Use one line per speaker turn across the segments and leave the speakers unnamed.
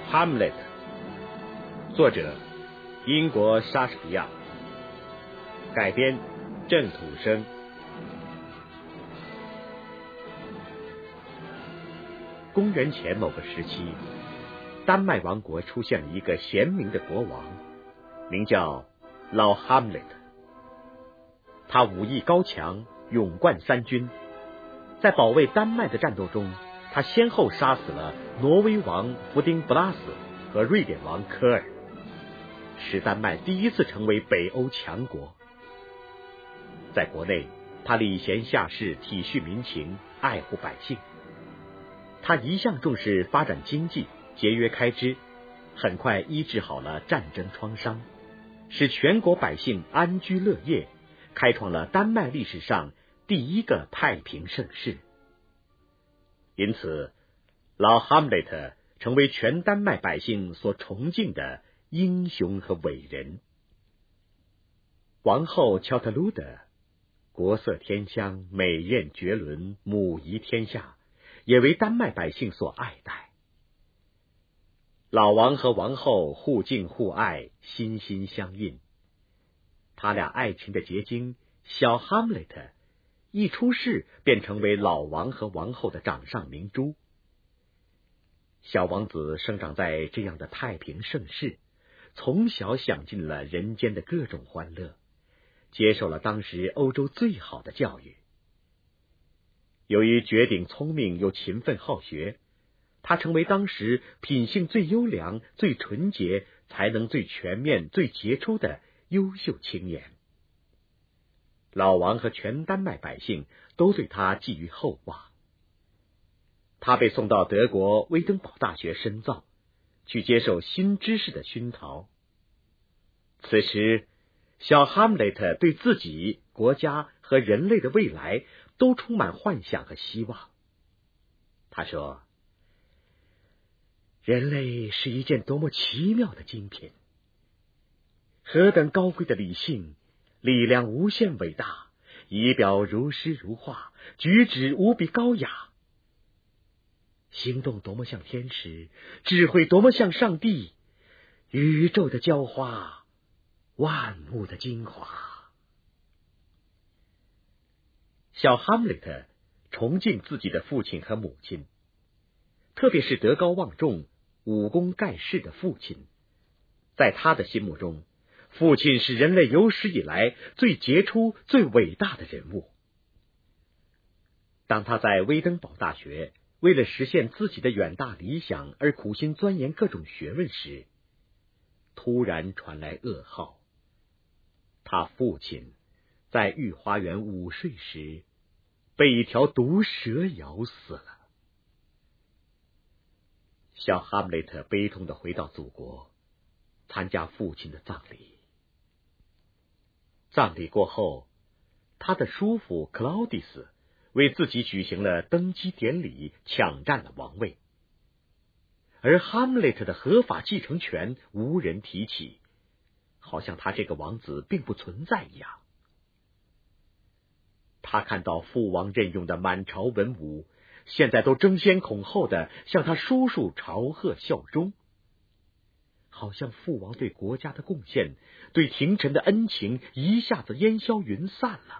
哈姆雷特，作者英国莎士比亚，改编郑土生。公元前某个时期，丹麦王国出现了一个贤明的国王，名叫老哈姆雷特。他武艺高强，勇冠三军。在保卫丹麦的战斗中，他先后杀死了挪威王弗丁布拉斯和瑞典王科尔，使丹麦第一次成为北欧强国。在国内，他礼贤下士，体恤民情，爱护百姓。他一向重视发展经济，节约开支，很快医治好了战争创伤，使全国百姓安居乐业，开创了丹麦历史上第一个太平盛世。因此，老哈姆雷特成为全丹麦百姓所崇敬的英雄和伟人。王后乔特鲁德国色天香，美艳绝伦，母仪天下，也为丹麦百姓所爱戴。老王和王后互敬互爱，心心相印。他俩爱情的结晶小哈姆雷特一出世便成为老王和王后的掌上明珠。小王子生长在这样的太平盛世，从小享尽了人间的各种欢乐，接受了当时欧洲最好的教育。由于绝顶聪明又勤奋好学，他成为当时品性最优良、最纯洁、才能最全面、最杰出的优秀青年。老王和全丹麦百姓都对他寄予厚望。他被送到德国威登堡大学深造，去接受新知识的熏陶。此时，小哈姆雷特对自己、国家和人类的未来都充满幻想和希望。他说：人类是一件多么奇妙的精品，何等高贵的理性，力量无限伟大，仪表如诗如画，举止无比高雅，行动多么像天使，智慧多么像上帝，宇宙的娇花，万物的精华。小哈姆雷特崇敬自己的父亲和母亲，特别是德高望重、武功盖世的父亲。在他的心目中，父亲是人类有史以来最杰出、最伟大的人物。当他在威登堡大学为了实现自己的远大理想而苦心钻研各种学问时，突然传来噩耗，他父亲在御花园午睡时被一条毒蛇咬死了。小哈姆雷特悲痛地回到祖国，参加父亲的葬礼。葬礼过后，他的叔父克劳迪斯为自己举行了登基典礼，抢占了王位。而哈姆雷特的合法继承权无人提起，好像他这个王子并不存在一样。他看到父王任用的满朝文武，现在都争先恐后的向他叔叔朝贺效忠，好像父王对国家的贡献，对廷臣的恩情一下子烟消云散了。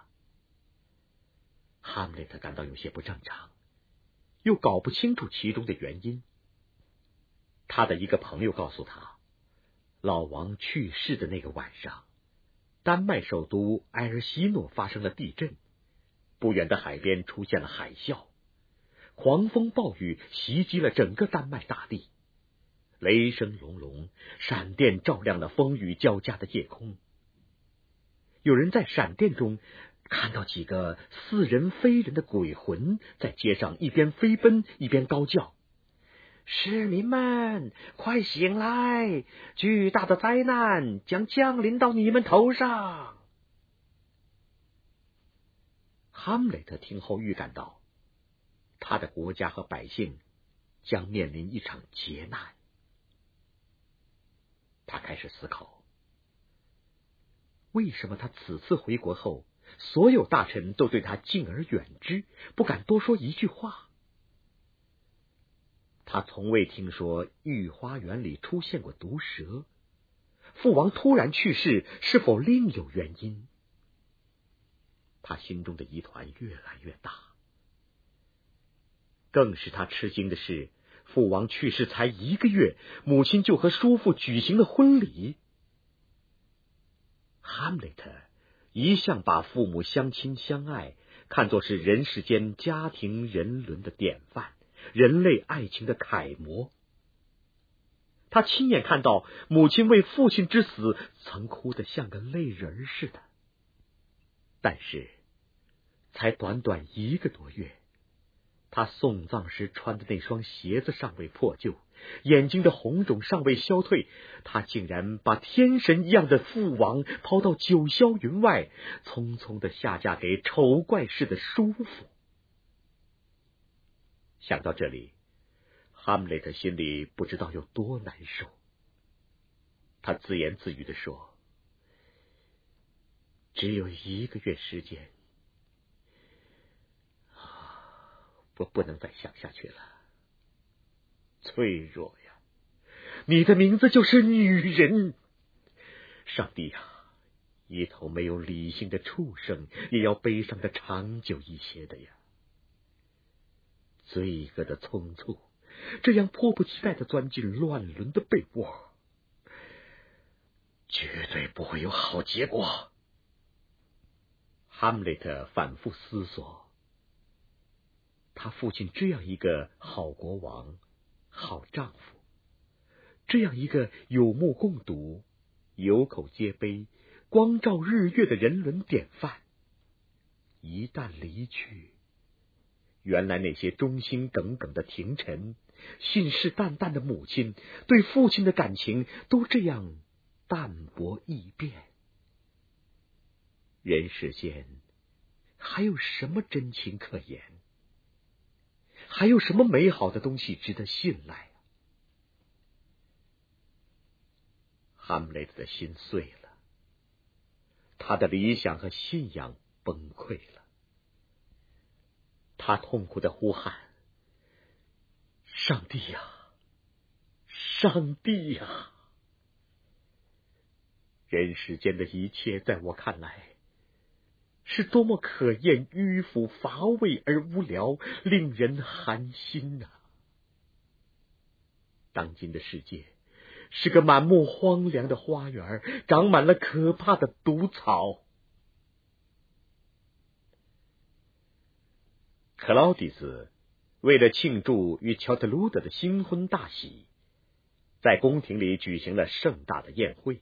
哈姆雷特感到有些不正常，又搞不清楚其中的原因。他的一个朋友告诉他，老王去世的那个晚上，丹麦首都埃尔希诺发生了地震，不远的海边出现了海啸，狂风暴雨袭击了整个丹麦大地，雷声隆隆，闪电照亮了风雨交加的夜空。有人在闪电中看到几个似人非人的鬼魂在街上一边飞奔一边高叫：市民们，快醒来！巨大的灾难将降临到你们头上！哈姆雷特听后预感到，他的国家和百姓将面临一场劫难。他开始思考，为什么他此次回国后，所有大臣都对他敬而远之，不敢多说一句话？他他从未听说御花园里出现过毒蛇，父王突然去世，是否另有原因？他心中的疑团越来越大。更使他吃惊的是，父王去世才1个月，母亲就和叔父举行了婚礼。哈姆雷特一向把父母相亲相爱看作是人世间家庭人伦的典范，人类爱情的楷模。他亲眼看到母亲为父亲之死曾哭得像个泪人似的。但是才短短1个多月，他送葬时穿的那双鞋子尚未破旧，眼睛的红肿尚未消退，他竟然把天神一样的父王抛到九霄云外，匆匆地下嫁给丑怪似的叔父。想到这里，哈姆雷特心里不知道有多难受。他自言自语地说：只有1个月时间，我不能再想下去了。脆弱呀，你的名字就是女人。上帝呀，一头没有理性的畜生也要悲伤的长久一些的呀。罪恶的匆促，这样迫不及待地钻进乱伦的被窝，绝对不会有好结果。哈姆雷特反复思索，他父亲这样一个好国王、好丈夫，这样一个有目共睹、有口皆碑、光照日月的人伦典范，一旦离去，原来那些忠心耿耿的廷臣、信誓旦旦的母亲，对父亲的感情都这样淡薄易变。人世间还有什么真情可言？还有什么美好的东西值得信赖？哈姆雷特的心碎了，他的理想和信仰崩溃了。他痛苦地呼喊：上帝呀，上帝呀！人世间的一切在我看来是多么可厌、迂腐、乏味而无聊，令人寒心啊！当今的世界是个满目荒凉的花园，长满了可怕的毒草。克劳迪斯为了庆祝与乔特鲁德的新婚大喜，在宫廷里举行了盛大的宴会。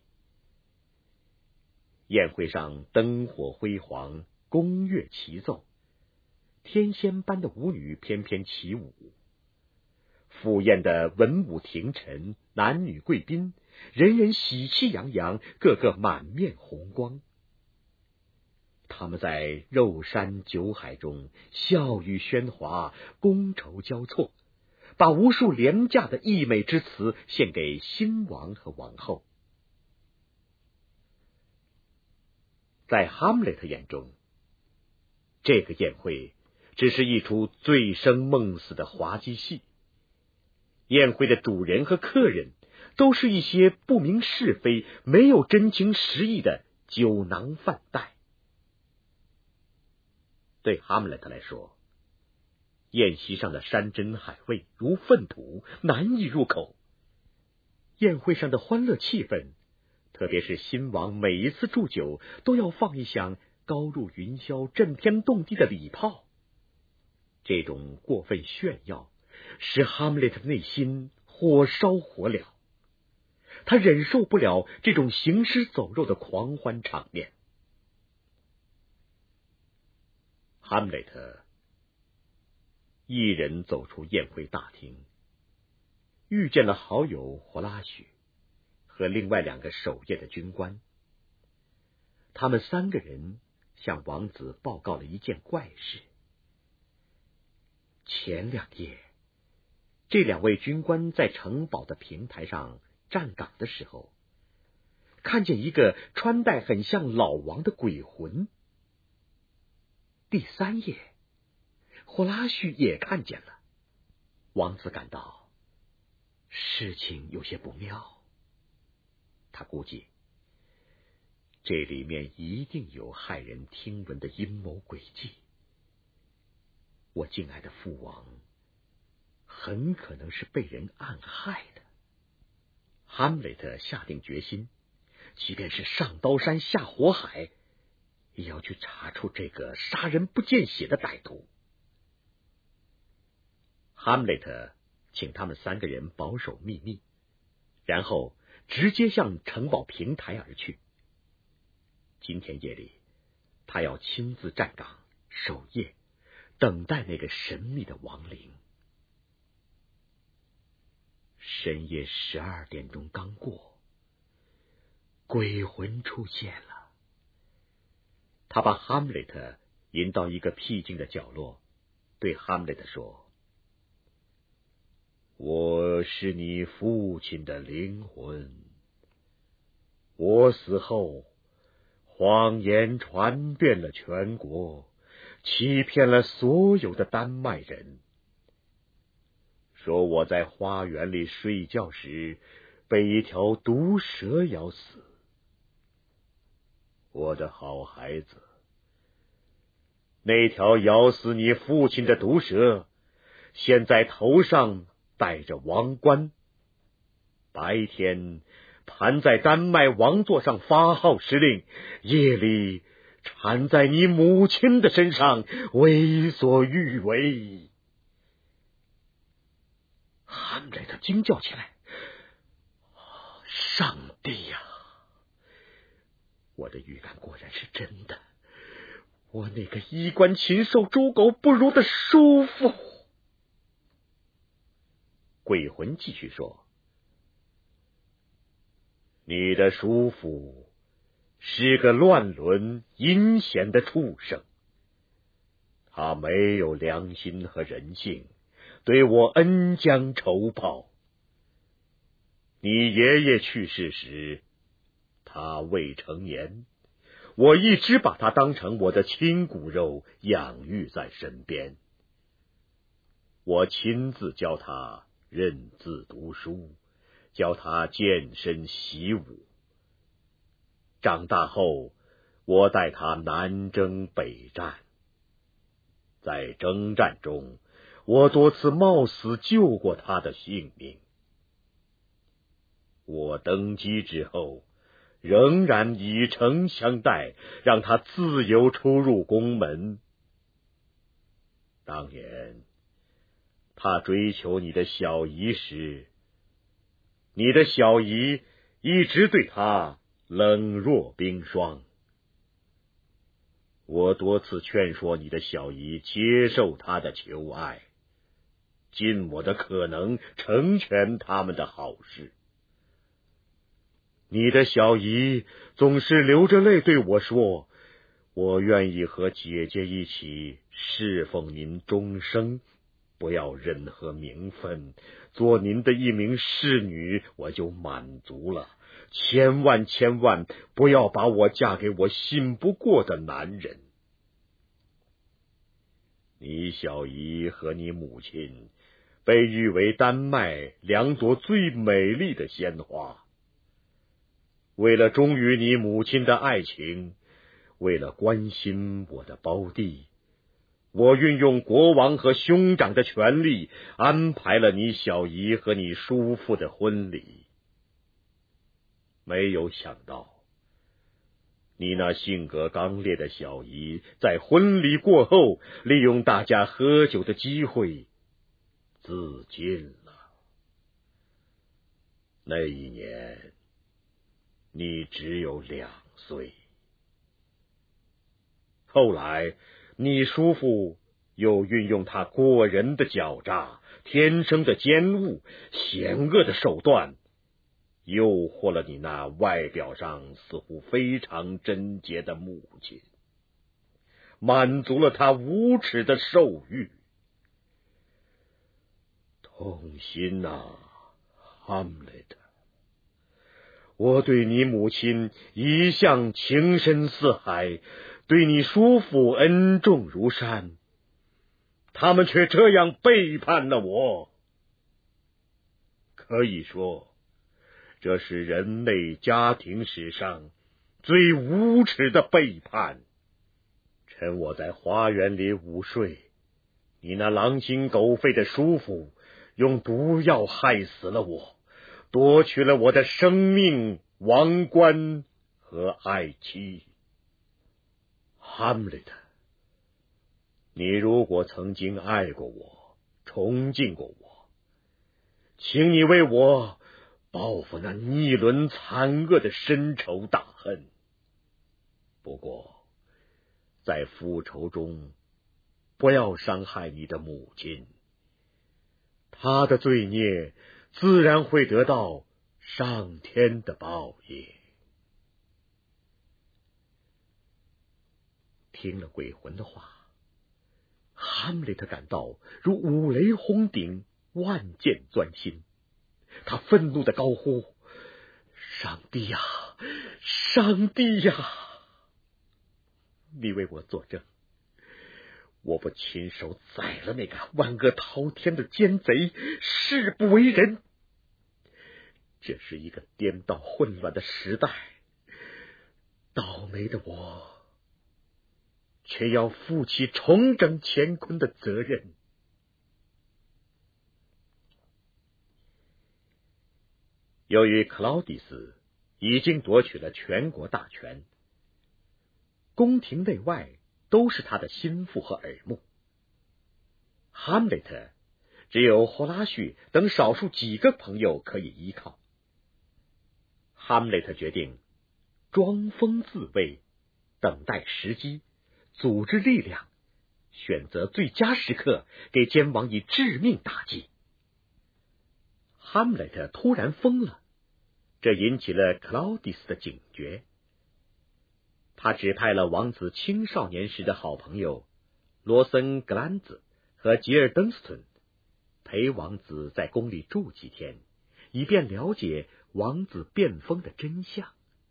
宴会上灯火辉煌，宫乐齐奏，天仙般的舞女翩翩起舞。赴宴的文武廷臣、男女贵宾，人人喜气洋洋，个个满面红光。他们在肉山酒海中笑语喧哗，觥筹交错，把无数廉价的溢美之词献给新王和王后。在哈姆雷特眼中，这个宴会只是一出醉生梦死的滑稽戏。宴会的主人和客人都是一些不明是非、没有真情实意的酒囊饭袋。对哈姆雷特来说，宴席上的山珍海味如粪土，难以入口。宴会上的欢乐气氛，特别是新王每一次祝酒都要放一响高入云霄、震天动地的礼炮，这种过分炫耀使哈姆雷特内心火烧火燎，他忍受不了这种行尸走肉的狂欢场面。哈姆雷特一人走出宴会大厅，遇见了好友霍拉许和另外2个守夜的军官。他们3个人向王子报告了一件怪事。前2夜，这2位军官在城堡的平台上站岗的时候，看见一个穿戴很像老王的鬼魂。第3夜，霍拉许也看见了。王子感到事情有些不妙。他估计这里面一定有骇人听闻的阴谋诡计。我敬爱的父王很可能是被人暗害的。哈姆雷特下定决心，即便是上刀山下火海，也要去查出这个杀人不见血的歹徒。哈姆雷特请他们3个人保守秘密，然后直接向城堡平台而去。今天夜里，他要亲自站岗守夜，等待那个神秘的亡灵。深夜12点钟刚过，鬼魂出现了。他把哈姆雷特引到一个僻静的角落，对哈姆雷特说：“我是你父亲的灵魂。我死后，谎言传遍了全国，欺骗了所有的丹麦人。说我在花园里睡觉时被一条毒蛇咬死。我的好孩子，那条咬死你父亲的毒蛇现在头上戴着王冠，白天盘在丹麦王座上发号施令，夜里缠在你母亲的身上为所欲为。”哈姆雷特惊叫起来：“上帝呀！我的预感果然是真的，我那个衣冠禽兽、猪狗不如的叔父！”鬼魂继续说：“你的叔父是个乱伦阴险的畜生，他没有良心和人性，对我恩将仇报。你爷爷去世时，他未成年，我一直把他当成我的亲骨肉养育在身边。我亲自教他认字读书，教他健身习武。长大后，我带他南征北战。在征战中，我多次冒死救过他的性命。我登基之后，仍然以诚相待，让他自由出入宫门。当年他追求你的小姨时，你的小姨一直对他冷若冰霜。我多次劝说你的小姨接受他的求爱，尽我的可能成全他们的好事。你的小姨总是流着泪对我说：“我愿意和姐姐一起侍奉您终生，不要任何名分，做您的一名侍女我就满足了。千万不要把我嫁给我信不过的男人。”你小姨和你母亲被誉为丹麦2朵最美丽的鲜花。为了忠于你母亲的爱情，为了关心我的胞弟，我运用国王和兄长的权力，安排了你小姨和你叔父的婚礼。没有想到，你那性格刚烈的小姨在婚礼过后，利用大家喝酒的机会自尽了。那一年你只有2岁。后来你叔父又运用他过人的狡诈、天生的奸恶、险恶的手段，诱惑了你那外表上似乎非常贞洁的母亲，满足了他无耻的兽欲。痛心啊，哈姆雷特！我对你母亲一向情深似海，对你叔父恩重如山，他们却这样背叛了我。 可以说，这是人类家庭史上最无耻的背叛。趁我在花园里午睡，你那狼心狗肺的叔父用毒药害死了我，夺取了我的生命、王冠和爱妻。哈姆雷特，你如果曾经爱过我，崇敬过我，请你为我报复那逆伦残恶的深仇大恨。不过，在复仇中，不要伤害你的母亲，她的罪孽自然会得到上天的报应。听了鬼魂的话，哈姆雷特感到如五雷轰顶，万箭钻心。他愤怒地高呼：上帝呀，上帝呀！你为我作证，我不亲手宰了那个万恶滔天的奸贼，誓不为人。这是一个颠倒混乱的时代，倒霉的我却要负起重整乾坤的责任。由于克劳迪斯已经夺取了全国大权，宫廷内外都是他的心腹和耳目，哈姆雷特只有霍拉许等少数几个朋友可以依靠。哈姆雷特决定装疯自卫，等待时机，组织力量，选择最佳时刻给奸王以致命打击。哈姆雷特突然疯了，这引起了克劳迪斯的警觉。他指派了王子青少年时的好朋友罗森格兰兹和吉尔登斯顿，陪王子在宫里住几天，以便了解王子变疯的真相。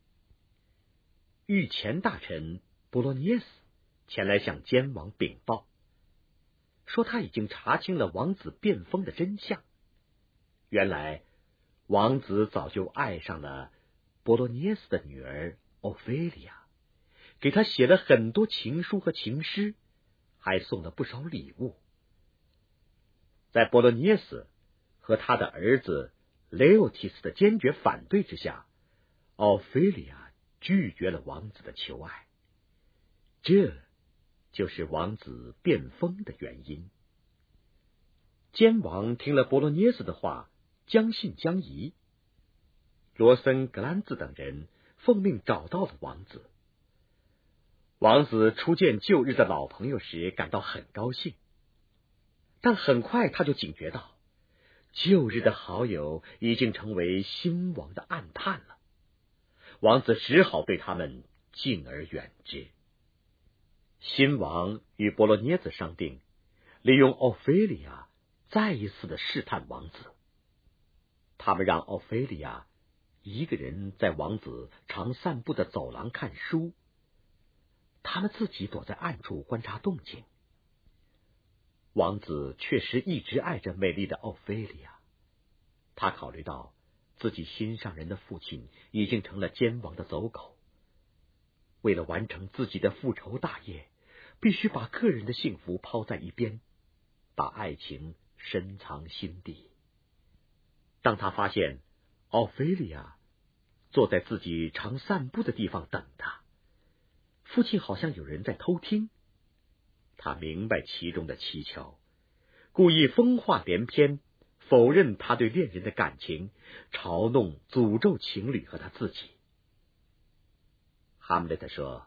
御前大臣波罗涅斯前来向奸王禀报，说他已经查清了王子变疯的真相。原来王子早就爱上了波罗涅斯的女儿奥菲利亚，给他写了很多情书和情诗，还送了不少礼物。在波罗涅斯和他的儿子雷欧提斯的坚决反对之下，奥菲利亚拒绝了王子的求爱，这就是王子变疯的原因。奸王听了波罗涅斯的话，将信将疑。罗森格兰兹等人奉命找到了王子。王子初见旧日的老朋友时感到很高兴，但很快他就警觉到，旧日的好友已经成为新王的暗探了。王子只好对他们敬而远之。新王与波罗涅斯商定，利用奥菲利亚再一次的试探王子。他们让奥菲利亚一个人在王子常散步的走廊看书，他们自己躲在暗处观察动静。王子确实一直爱着美丽的奥菲利亚，他考虑到自己心上人的父亲已经成了奸王的走狗，为了完成自己的复仇大业，必须把个人的幸福抛在一边，把爱情深藏心底。当他发现奥菲利亚坐在自己常散步的地方等他，父亲好像有人在偷听，他明白其中的蹊跷，故意疯话连篇，否认他对恋人的感情，嘲弄诅咒情侣和他自己。哈姆雷特说，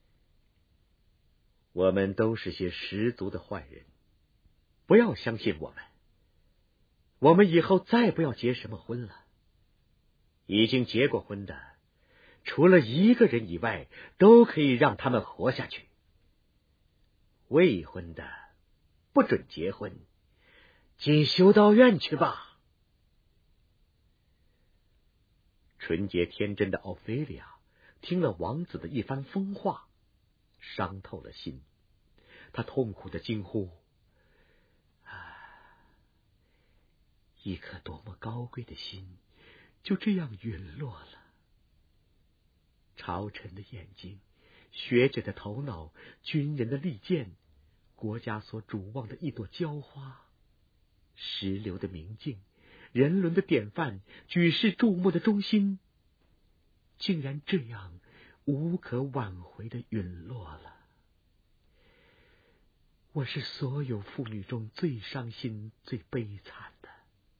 我们都是些十足的坏人，不要相信我们，我们以后再不要结什么婚了。已经结过婚的，除了一个人以外，都可以让他们活下去。未婚的不准结婚，进修道院去吧。纯洁天真的奥菲利亚听了王子的一番疯话，伤透了心。他痛苦的惊呼： 一颗多么高贵的心，就这样陨落了。朝臣的眼睛，学者的头脑，军人的利剑，国家所瞩望的一朵娇花，石流的明镜，人伦的典范，举世注目的中心，竟然这样无可挽回的陨落了。我是所有妇女中最伤心、最悲惨的。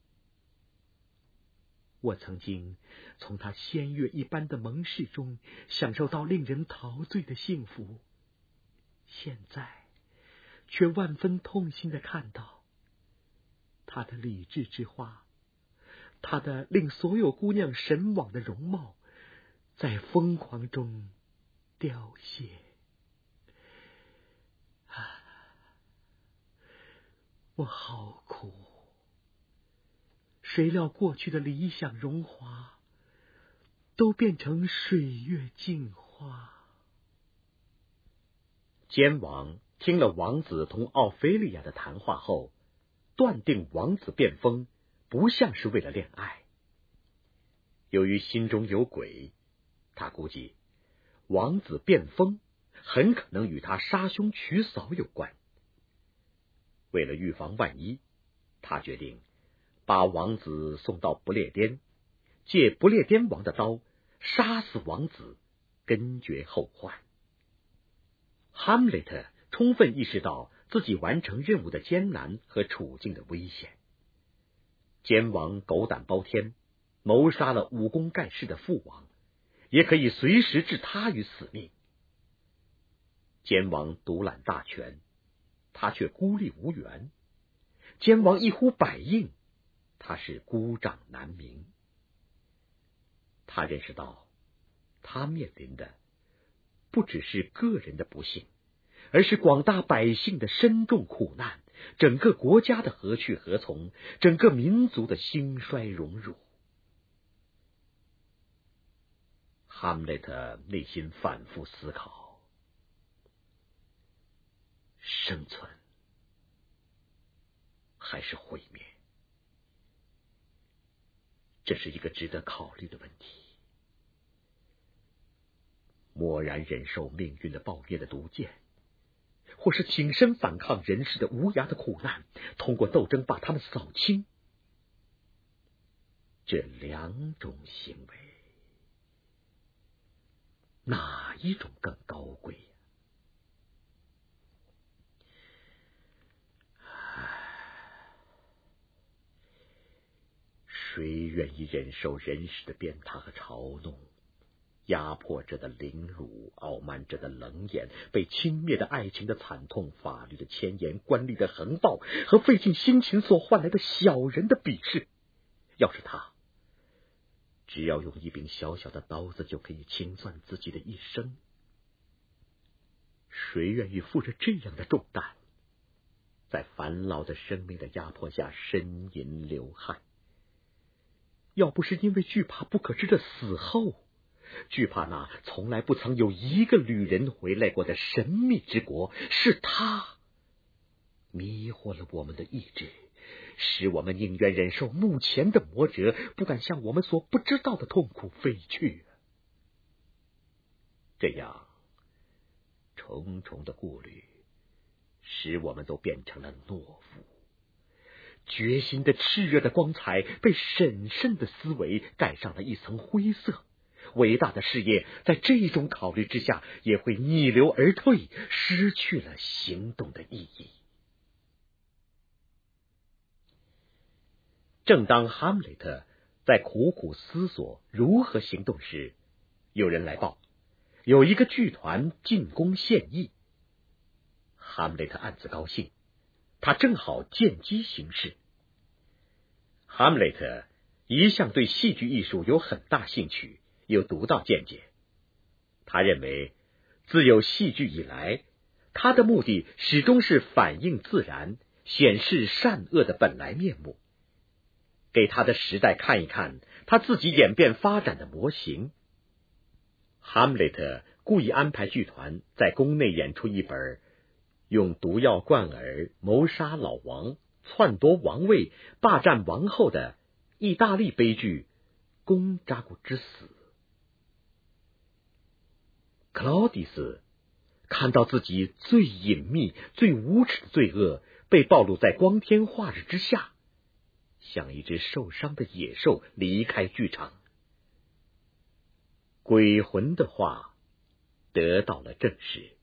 我曾经从她仙乐一般的盟誓中享受到令人陶醉的幸福，现在却万分痛心的看到她的理智之花，她的令所有姑娘神往的容貌，在疯狂中凋谢。我好苦，谁料过去的理想荣华都变成水月镜花。奸王听了王子同奥菲利亚的谈话后，断定王子变疯不像是为了恋爱。由于心中有鬼，他估计王子变疯很可能与他杀兄娶嫂有关。为了预防万一，他决定把王子送到不列颠，借不列颠王的刀杀死王子，根绝后患。哈姆雷特充分意识到自己完成任务的艰难和处境的危险。奸王狗胆包天，谋杀了武功盖世的父王，也可以随时置他于死命。奸王独揽大权，他却孤立无援；奸王一呼百应，他是孤掌难鸣。他认识到，他面临的不只是个人的不幸，而是广大百姓的深重苦难，整个国家的何去何从，整个民族的兴衰荣辱。哈姆雷特内心反复思考，生存还是毁灭，这是一个值得考虑的问题。默然忍受命运的暴虐的毒箭，或是挺身反抗人世的无涯的苦难，通过斗争把他们扫清。这两种行为，哪一种更高贵呀？谁愿意忍受人世的鞭挞和嘲弄，压迫者的凌辱，傲慢者的冷眼，被轻蔑的爱情的惨痛，法律的牵延，官吏的横暴，和费尽辛勤所换来的小人的鄙视？要是他只要用一柄小小的刀子就可以清算自己的一生，谁愿意负着这样的重担，在烦恼的生命的压迫下呻吟流汗？要不是因为惧怕不可知的死后，惧怕那从来不曾有一个旅人回来过的神秘之国，是他迷惑了我们的意志，使我们宁愿忍受目前的磨折，不敢向我们所不知道的痛苦飞去。这样重重的顾虑使我们都变成了懦夫，决心的炽热的光彩被审慎的思维盖上了一层灰色。伟大的事业在这种考虑之下也会逆流而退，失去了行动的意义。正当哈姆雷特在苦苦思索如何行动时，有人来报，有一个剧团进宫献艺。哈姆雷特暗自高兴，他正好见机行事。哈姆雷特一向对戏剧艺术有很大兴趣，有独到见解。他认为，自有戏剧以来，他的目的始终是反映自然，显示善恶的本来面目，给他的时代看一看他自己演变发展的模型。哈姆雷特故意安排剧团在宫内演出一本用毒药灌耳谋杀老王篡夺王位、霸占王后的意大利悲剧《公扎古之死》。克劳狄斯看到自己最隐秘、最无耻的罪恶被暴露在光天化日之下，像一只受伤的野兽离开剧场。鬼魂的话得到了证实。